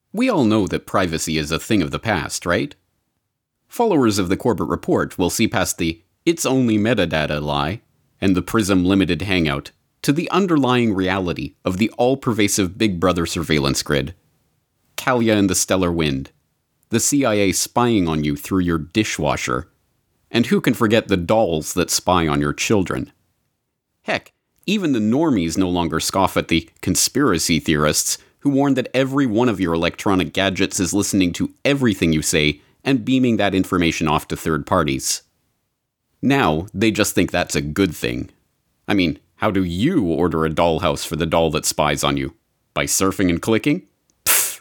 We all know that privacy is a thing of the past, right? Followers of the Corbett Report will see past the "it's only metadata" lie and the Prism Limited hangout to the underlying reality of the all-pervasive Big Brother surveillance grid. Kalia and the Stellar Wind, the CIA spying on you through your dishwasher, and who can forget the dolls that spy on your children? Heck, even the normies no longer scoff at the conspiracy theorists who warn that every one of your electronic gadgets is listening to everything you say and beaming that information off to third parties. Now, they just think that's a good thing. I mean, how do you order a dollhouse for the doll that spies on you? By surfing and clicking? Pfft.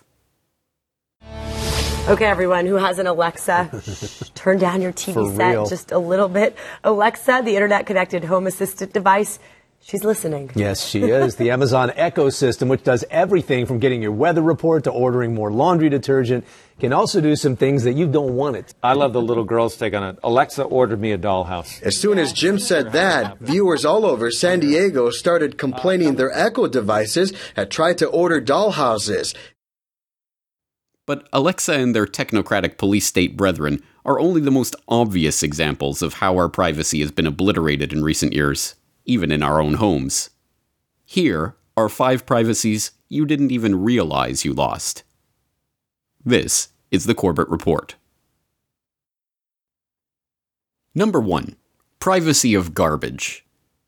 Okay, everyone who has an Alexa, turn down your TV set just a little bit. Alexa, the internet-connected home assistant device, she's listening. Yes, she is. The Amazon Echo system, which does everything from getting your weather report to ordering more laundry detergent, can also do some things that you don't want it. I love the little girl's take on it. Alexa ordered me a dollhouse. As soon as Jim said that, viewers all over San Diego started complaining their Echo devices had tried to order dollhouses. But Alexa and their technocratic police state brethren are only the most obvious examples of how our privacy has been obliterated in recent years, even in our own homes. Here are 5 privacies you didn't even realize you lost. This is the Corbett Report. Number 1. Privacy of garbage.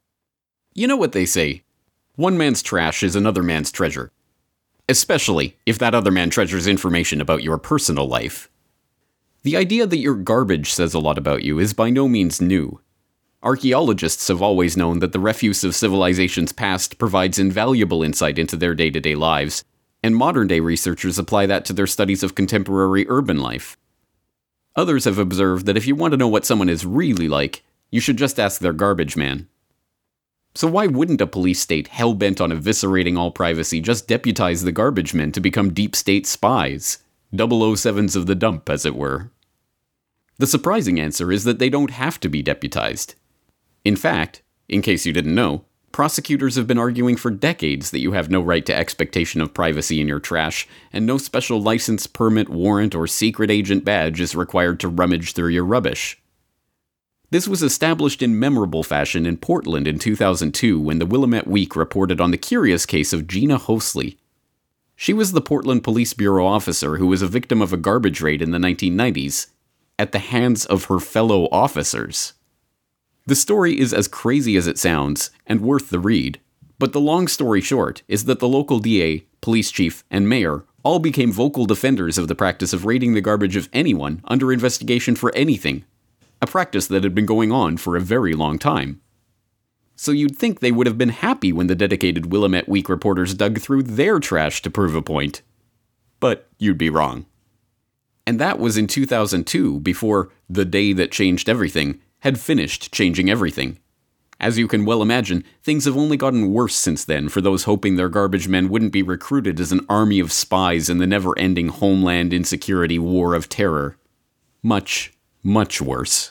You know what they say, one man's trash is another man's treasure. Especially if that other man treasures information about your personal life. The idea that your garbage says a lot about you is by no means new. Archaeologists have always known that the refuse of civilizations past provides invaluable insight into their day-to-day lives, and modern-day researchers apply that to their studies of contemporary urban life. Others have observed that if you want to know what someone is really like, you should just ask their garbage man. So why wouldn't a police state hell-bent on eviscerating all privacy just deputize the garbage men to become deep state spies? 007s of the dump, as it were. The surprising answer is that they don't have to be deputized. In fact, in case you didn't know, prosecutors have been arguing for decades that you have no right to expectation of privacy in your trash, and no special license, permit, warrant, or secret agent badge is required to rummage through your rubbish. This was established in memorable fashion in Portland in 2002 when the Willamette Week reported on the curious case of Gina Hosley. She was the Portland Police Bureau officer who was a victim of a garbage raid in the 1990s, at the hands of her fellow officers. The story is as crazy as it sounds, and worth the read, but the long story short is that the local DA, police chief, and mayor all became vocal defenders of the practice of raiding the garbage of anyone under investigation for anything, a practice that had been going on for a very long time. So you'd think they would have been happy when the dedicated Willamette Week reporters dug through their trash to prove a point. But you'd be wrong. And that was in 2002, before The Day That Changed Everything had finished changing everything. As you can well imagine, things have only gotten worse since then for those hoping their garbage men wouldn't be recruited as an army of spies in the never-ending homeland insecurity war of terror. Much, much worse.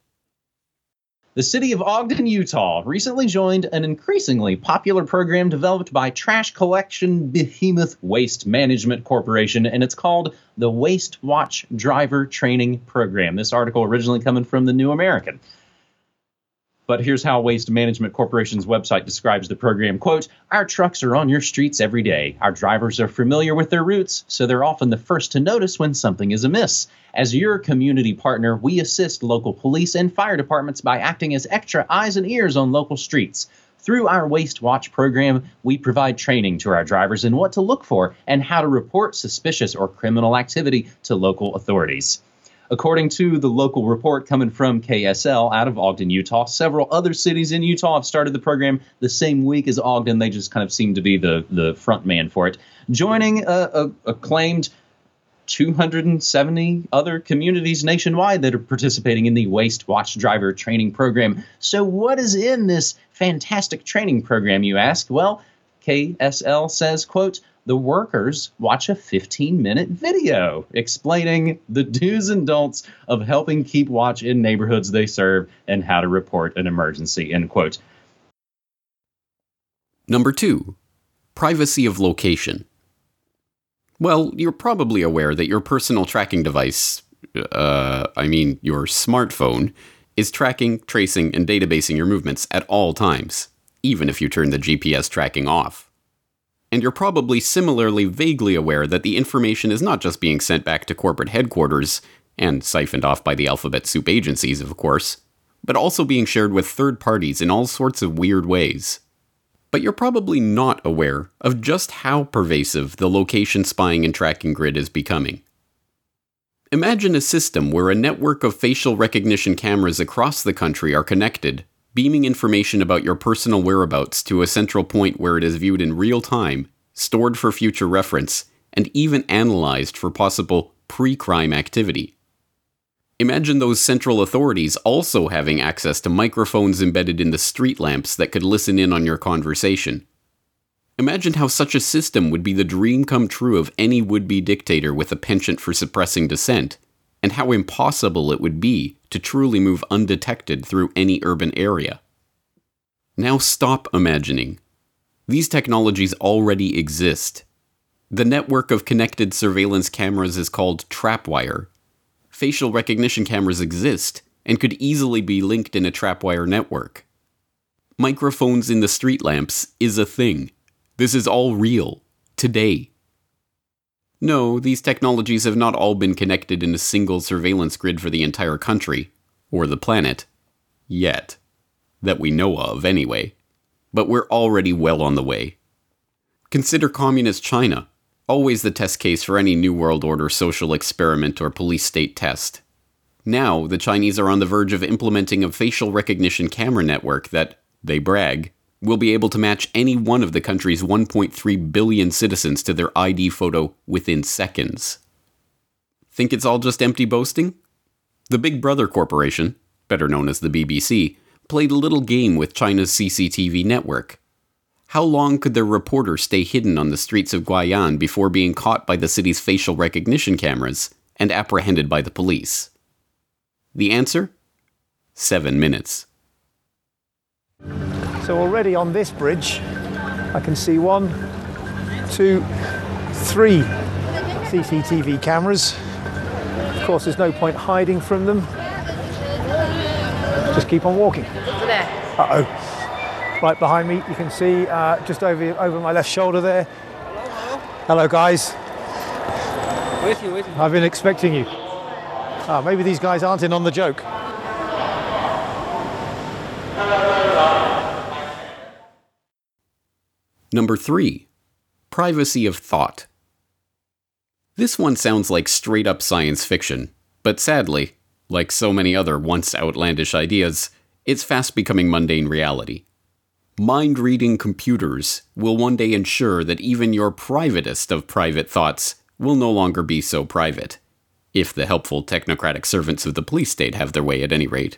The city of Ogden, Utah, recently joined an increasingly popular program developed by trash collection behemoth Waste Management Corporation, and it's called the Waste Watch Driver Training Program. This article originally coming from the New American. But here's how Waste Management Corporation's website describes the program. Quote, "Our trucks are on your streets every day. Our drivers are familiar with their routes, so they're often the first to notice when something is amiss. As your community partner, we assist local police and fire departments by acting as extra eyes and ears on local streets. Through our Waste Watch program, we provide training to our drivers in what to look for and how to report suspicious or criminal activity to local authorities." According to the local report coming from KSL out of Ogden, Utah, several other cities in Utah have started the program the same week as Ogden. They just kind of seem to be the front man for it. Joining a claimed 270 other communities nationwide that are participating in the Waste Watch Driver Training Program. So what is in this fantastic training program, you ask? Well, KSL says, quote, "The workers watch a 15-minute video explaining the do's and don'ts of helping keep watch in neighborhoods they serve and how to report an emergency," end quote. Number 2. Privacy of location. Well, you're probably aware that your personal tracking device, your smartphone, is tracking, tracing, and databasing your movements at all times, even if you turn the GPS tracking off. And you're probably similarly vaguely aware that the information is not just being sent back to corporate headquarters, and siphoned off by the alphabet soup agencies, of course, but also being shared with third parties in all sorts of weird ways. But you're probably not aware of just how pervasive the location spying and tracking grid is becoming. Imagine a system where a network of facial recognition cameras across the country are connected, beaming information about your personal whereabouts to a central point where it is viewed in real time, stored for future reference, and even analyzed for possible pre-crime activity. Imagine those central authorities also having access to microphones embedded in the street lamps that could listen in on your conversation. Imagine how such a system would be the dream come true of any would-be dictator with a penchant for suppressing dissent, and how impossible it would be to truly move undetected through any urban area. Now stop imagining. These technologies already exist. The network of connected surveillance cameras is called Trapwire. Facial recognition cameras exist and could easily be linked in a Trapwire network. Microphones in the street lamps is a thing. This is all real, today. No, these technologies have not all been connected in a single surveillance grid for the entire country, or the planet, yet. That we know of, anyway. But we're already well on the way. Consider communist China, always the test case for any New World Order social experiment or police state test. Now, the Chinese are on the verge of implementing a facial recognition camera network that, they brag, will be able to match any one of the country's 1.3 billion citizens to their ID photo within seconds. Think it's all just empty boasting? The Big Brother Corporation, better known as the BBC, played a little game with China's CCTV network. How long could their reporter stay hidden on the streets of Guiyang before being caught by the city's facial recognition cameras and apprehended by the police? The answer? 7 minutes. So already on this bridge, I can see 1, 2, 3 CCTV cameras. Of course, there's no point hiding from them. Just keep on walking. Uh-oh. Right behind me, you can see just over my left shoulder there. Hello, guys. I've been expecting you. Maybe these guys aren't in on the joke. Number 3. Privacy of thought. This one sounds like straight-up science fiction, but sadly, like so many other once outlandish ideas, it's fast becoming mundane reality. Mind-reading computers will one day ensure that even your privatest of private thoughts will no longer be so private, if the helpful technocratic servants of the police state have their way at any rate.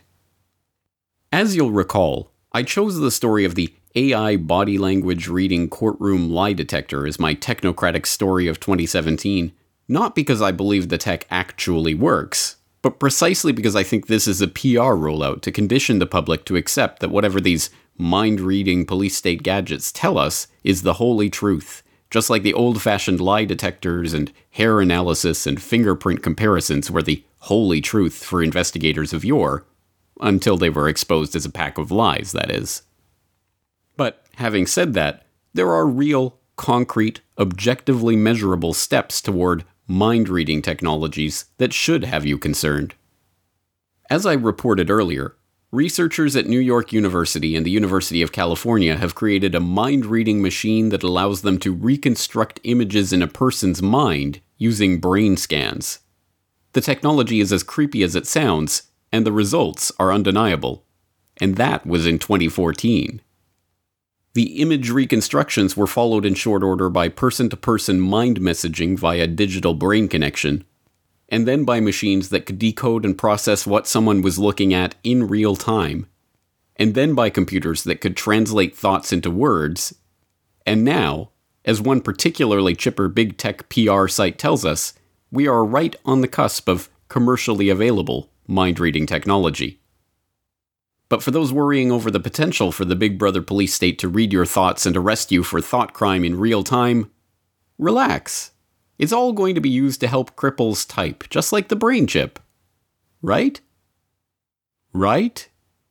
As you'll recall, I chose the story of the AI body language reading courtroom lie detector as my technocratic story of 2017, not because I believe the tech actually works, but precisely because I think this is a PR rollout to condition the public to accept that whatever these mind-reading police state gadgets tell us is the holy truth, just like the old-fashioned lie detectors and hair analysis and fingerprint comparisons were the holy truth for investigators of yore, until they were exposed as a pack of lies, that is. But having said that, there are real, concrete, objectively measurable steps toward mind-reading technologies that should have you concerned. As I reported earlier, researchers at New York University and the University of California have created a mind-reading machine that allows them to reconstruct images in a person's mind using brain scans. The technology is as creepy as it sounds, and the results are undeniable. And that was in 2014. The image reconstructions were followed in short order by person-to-person mind messaging via digital brain connection, and then by machines that could decode and process what someone was looking at in real time, and then by computers that could translate thoughts into words, and now, as one particularly chipper big tech PR site tells us, we are right on the cusp of commercially available mind-reading technology. But for those worrying over the potential for the Big Brother police state to read your thoughts and arrest you for thought crime in real time, relax. It's all going to be used to help cripples type, just like the brain chip. Right? Right?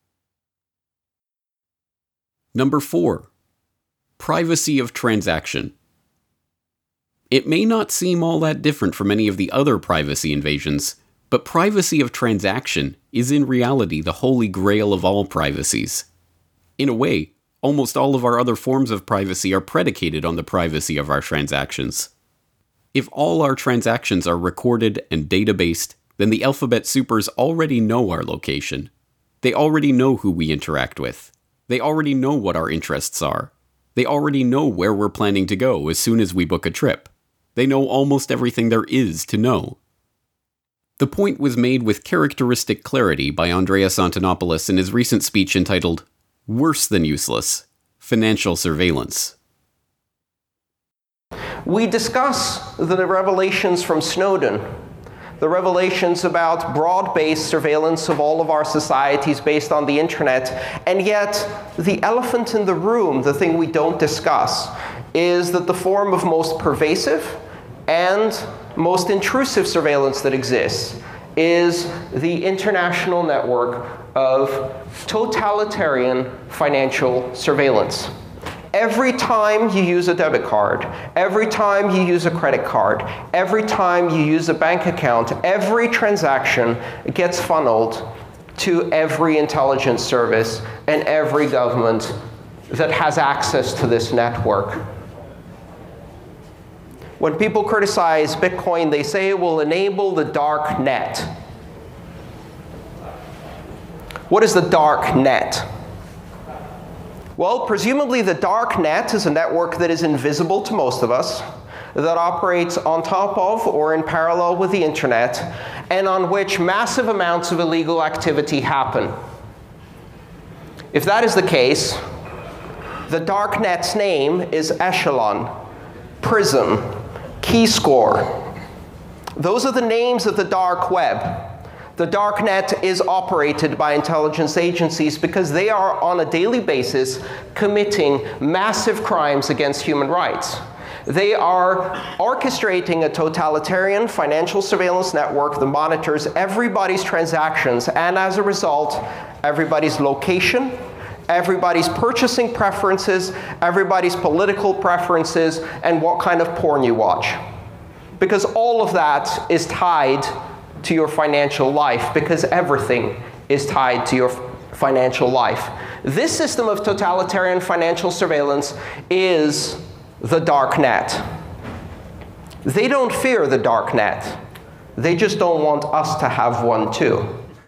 Number 4. Privacy of transaction. It may not seem all that different from any of the other privacy invasions, but privacy of transaction is in reality the holy grail of all privacies. In a way, almost all of our other forms of privacy are predicated on the privacy of our transactions. If all our transactions are recorded and databased, then the alphabet supers already know our location. They already know who we interact with. They already know what our interests are. They already know where we're planning to go as soon as we book a trip. They know almost everything there is to know. The point was made with characteristic clarity by Andreas Antonopoulos in his recent speech entitled, "Worse Than Useless: Financial Surveillance." We discuss the revelations from Snowden, the revelations about broad-based surveillance of all of our societies based on the internet, and yet the elephant in the room, the thing we don't discuss, is that the form of most pervasive and most intrusive surveillance that exists is the international network of totalitarian financial surveillance. Every time you use a debit card, every time you use a credit card, every time you use a bank account, every transaction gets funneled to every intelligence service and every government that has access to this network. When people criticize Bitcoin, they say it will enable the dark net. What is the dark net? Well, presumably the dark net is a network that is invisible to most of us, that operates on top of or in parallel with the internet, and on which massive amounts of illegal activity happen. If that is the case, the dark net's name is Echelon, Prism, Keyscore. Those are the names of the dark web. The dark net is operated by intelligence agencies because they are on a daily basis committing massive crimes against human rights. They are orchestrating a totalitarian financial surveillance network that monitors everybody's transactions and, as a result, everybody's location, everybody's purchasing preferences, everybody's political preferences, and what kind of porn you watch. Because all of that is tied to your financial life, because everything is tied to your financial life. This system of totalitarian financial surveillance is the dark net. They don't fear the dark net. They just don't want us to have one too.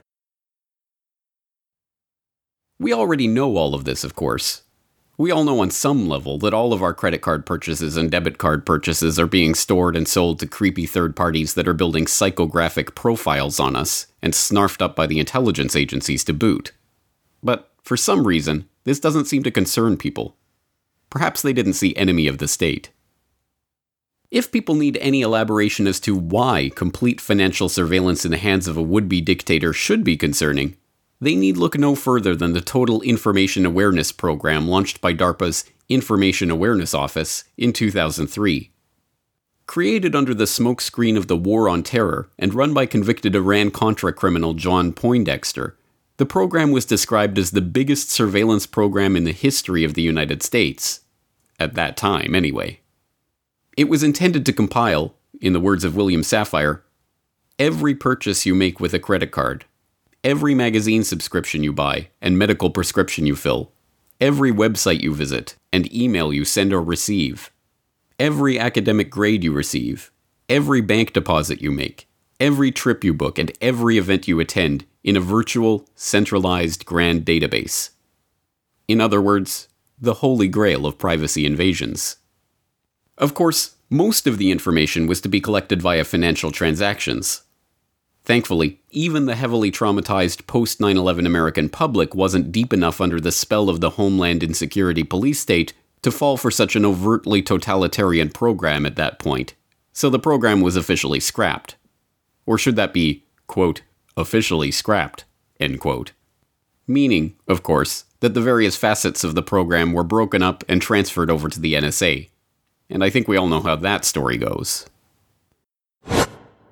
We already know all of this, of course. We all know on some level that all of our credit card purchases and debit card purchases are being stored and sold to creepy third parties that are building psychographic profiles on us and snarfed up by the intelligence agencies to boot. But for some reason, this doesn't seem to concern people. Perhaps they didn't see Enemy of the State. If people need any elaboration as to why complete financial surveillance in the hands of a would-be dictator should be concerning, they need look no further than the Total Information Awareness Program launched by DARPA's Information Awareness Office in 2003. Created under the smokescreen of the War on Terror and run by convicted Iran-Contra criminal John Poindexter, the program was described as the biggest surveillance program in the history of the United States. At that time, anyway. It was intended to compile, in the words of William Safire, every purchase you make with a credit card, every magazine subscription you buy and medical prescription you fill, every website you visit and email you send or receive, every academic grade you receive, every bank deposit you make, every trip you book, and every event you attend in a virtual, centralized grand database. In other words, the holy grail of privacy invasions. Of course, most of the information was to be collected via financial transactions. Thankfully, even the heavily traumatized post-9/11 American public wasn't deep enough under the spell of the Homeland Insecurity Police State to fall for such an overtly totalitarian program at that point, so the program was officially scrapped. Or should that be, quote, officially scrapped, end quote. Meaning, of course, that the various facets of the program were broken up and transferred over to the NSA. And I think we all know how that story goes.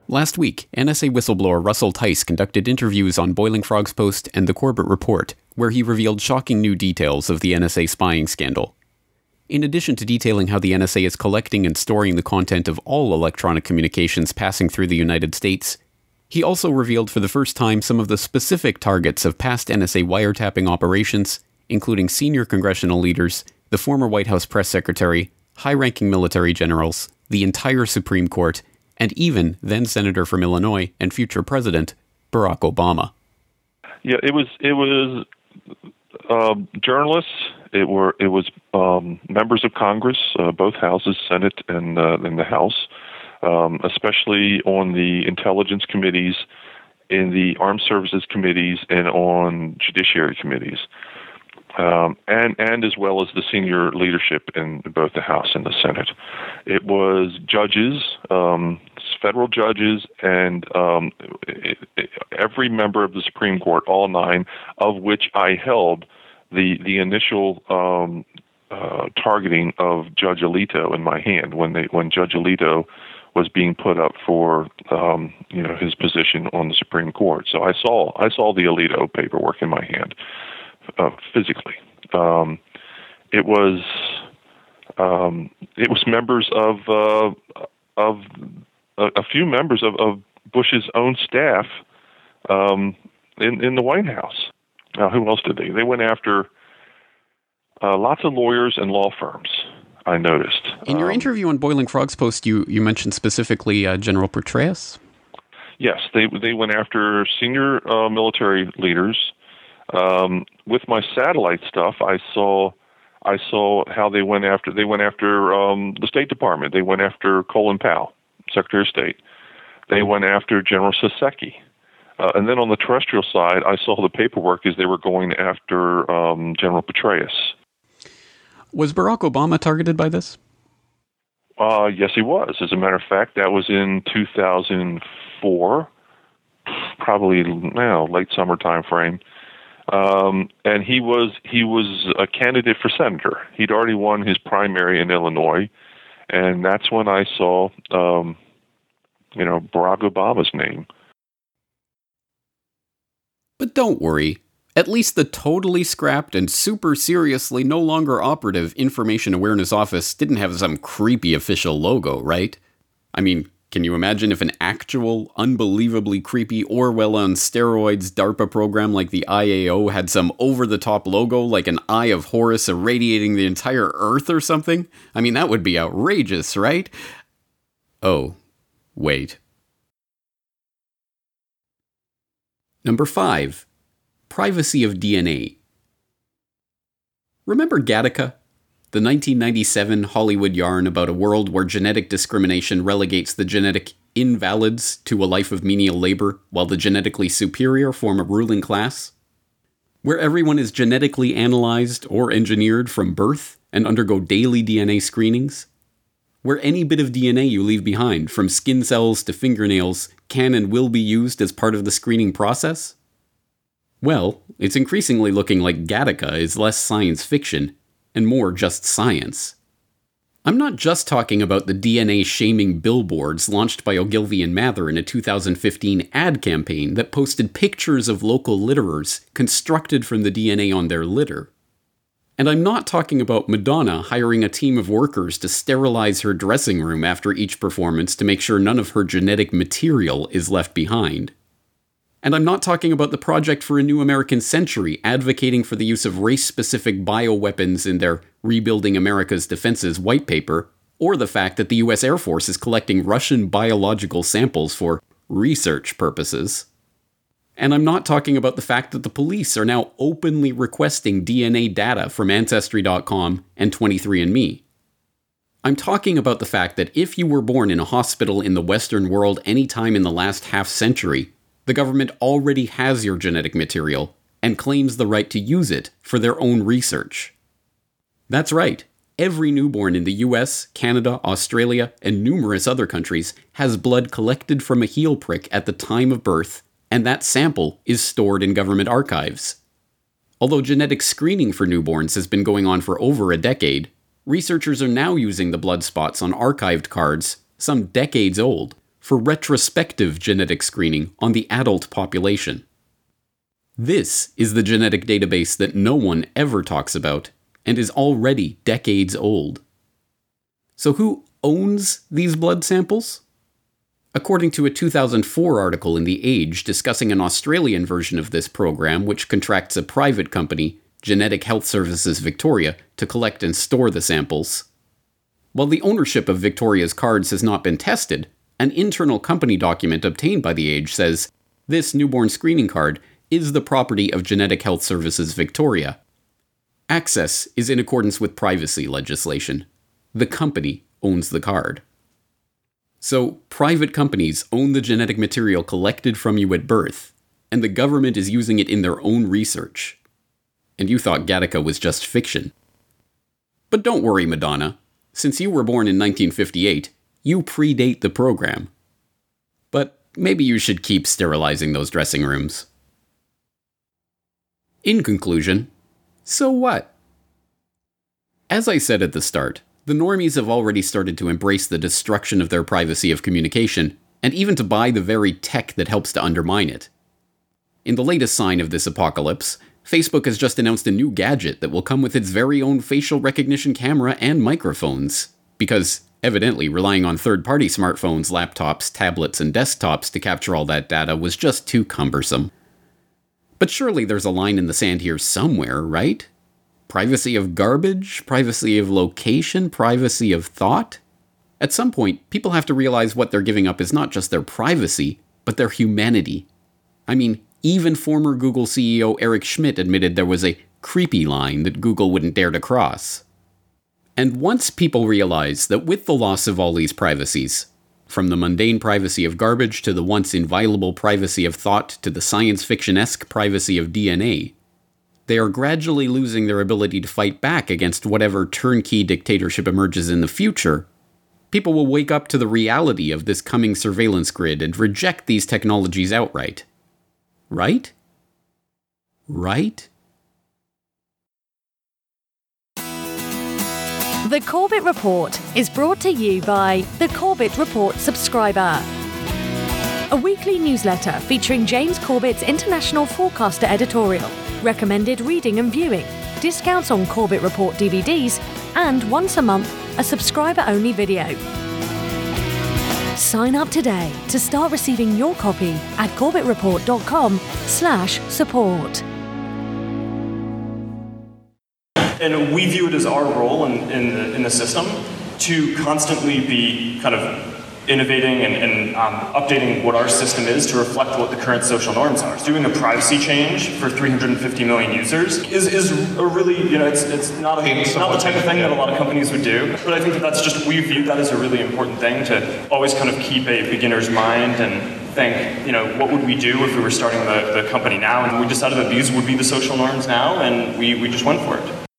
Last week, NSA whistleblower Russell Tice conducted interviews on Boiling Frogs Post and the Corbett Report, where he revealed shocking new details of the NSA spying scandal. In addition to detailing how the NSA is collecting and storing the content of all electronic communications passing through the United States, he also revealed for the first time some of the specific targets of past NSA wiretapping operations, including senior congressional leaders, the former White House press secretary, high-ranking military generals, the entire Supreme Court, and even then-Senator from Illinois and future President Barack Obama. Yeah, it was journalists. It was members of Congress, both houses, Senate and the House, especially on the intelligence committees, in the armed services committees, and on judiciary committees, and as well as the senior leadership in both the House and the Senate. It was judges, federal judges, and every member of the Supreme Court, all 9, of which I held the initial targeting of Judge Alito in my hand when Judge Alito was being put up for his position on the Supreme Court. So I saw the Alito paperwork in my hand physically. It was members of a few members of Bush's own staff in the White House. Who else did they? They went after lots of lawyers and law firms, I noticed. In your interview on Boiling Frogs Post, you mentioned specifically General Petraeus? Yes, they went after senior military leaders. With my satellite stuff, I saw how they went after the State Department. They went after Colin Powell, Secretary of State. They went after General Saseki. And then on the terrestrial side, I saw the paperwork as they were going after General Petraeus. Was Barack Obama targeted by this? Yes, he was. As a matter of fact, that was in 2004, probably late summer time frame. And he was a candidate for senator. He'd already won his primary in Illinois, and that's when I saw, Barack Obama's name. But don't worry. At least the totally scrapped and super seriously no longer operative Information Awareness Office didn't have some creepy official logo, right? I mean, can you imagine if an actual, unbelievably creepy Orwell on steroids DARPA program like the IAO had some over-the-top logo like an Eye of Horus irradiating the entire Earth or something? I mean, that would be outrageous, right? Oh, wait. Number 5. Privacy of DNA. Remember Gattaca? The 1997 Hollywood yarn about a world where genetic discrimination relegates the genetic invalids to a life of menial labor, while the genetically superior form a ruling class? Where everyone is genetically analyzed or engineered from birth and undergo daily DNA screenings? Where any bit of DNA you leave behind, from skin cells to fingernails, can and will be used as part of the screening process? Well, it's increasingly looking like Gattaca is less science fiction and more just science. I'm not just talking about the DNA-shaming billboards launched by Ogilvy and Mather in a 2015 ad campaign that posted pictures of local litterers constructed from the DNA on their litter. And I'm not talking about Madonna hiring a team of workers to sterilize her dressing room after each performance to make sure none of her genetic material is left behind. And I'm not talking about the Project for a New American Century advocating for the use of race-specific bioweapons in their Rebuilding America's Defenses white paper, or the fact that the US Air Force is collecting Russian biological samples for research purposes. And I'm not talking about the fact that the police are now openly requesting DNA data from Ancestry.com and 23andMe. I'm talking about the fact that if you were born in a hospital in the Western world any time in the last half-century, the government already has your genetic material and claims the right to use it for their own research. That's right. Every newborn in the US, Canada, Australia, and numerous other countries has blood collected from a heel prick at the time of birth, and that sample is stored in government archives. Although genetic screening for newborns has been going on for over a decade, researchers are now using the blood spots on archived cards, some decades old, for retrospective genetic screening on the adult population. This is the genetic database that no one ever talks about and is already decades old. So who owns these blood samples? According to a 2004 article in The Age discussing an Australian version of this program which contracts a private company, Genetic Health Services Victoria, to collect and store the samples. While the ownership of Victoria's cards has not been tested, an internal company document obtained by The Age says, this newborn screening card is the property of Genetic Health Services Victoria. Access is in accordance with privacy legislation. The company owns the card. So, private companies own the genetic material collected from you at birth, and the government is using it in their own research. And you thought Gattaca was just fiction. But don't worry, Madonna. Since you were born in 1958, you predate the program. But maybe you should keep sterilizing those dressing rooms. In conclusion, so what? As I said at the start, the normies have already started to embrace the destruction of their privacy of communication, and even to buy the very tech that helps to undermine it. In the latest sign of this apocalypse, Facebook has just announced a new gadget that will come with its very own facial recognition camera and microphones, because, evidently, relying on third-party smartphones, laptops, tablets, and desktops to capture all that data was just too cumbersome. But surely there's a line in the sand here somewhere, right? Privacy of garbage? Privacy of location? Privacy of thought? At some point, people have to realize what they're giving up is not just their privacy, but their humanity. I mean, even former Google CEO Eric Schmidt admitted there was a creepy line that Google wouldn't dare to cross. And once people realize that with the loss of all these privacies, from the mundane privacy of garbage to the once inviolable privacy of thought to the science fiction-esque privacy of DNA, they are gradually losing their ability to fight back against whatever turnkey dictatorship emerges in the future. People will wake up to the reality of this coming surveillance grid and reject these technologies outright. Right? Right? The Corbett Report is brought to you by the Corbett Report subscriber. A weekly newsletter featuring James Corbett's International Forecaster editorial, recommended reading and viewing, discounts on Corbett Report DVDs, and once a month, a subscriber-only video. Sign up today to start receiving your copy at corbettreport.com/support. And we view it as our role in the system to constantly be kind of innovating and updating what our system is to reflect what the current social norms are. Doing a privacy change for 350 million users is a really, it's not the type of thing that a lot of companies would do. But I think that's just, we view that as a really important thing to always kind of keep a beginner's mind and think, what would we do if we were starting the company now? And we decided that these would be the social norms now, and we just went for it.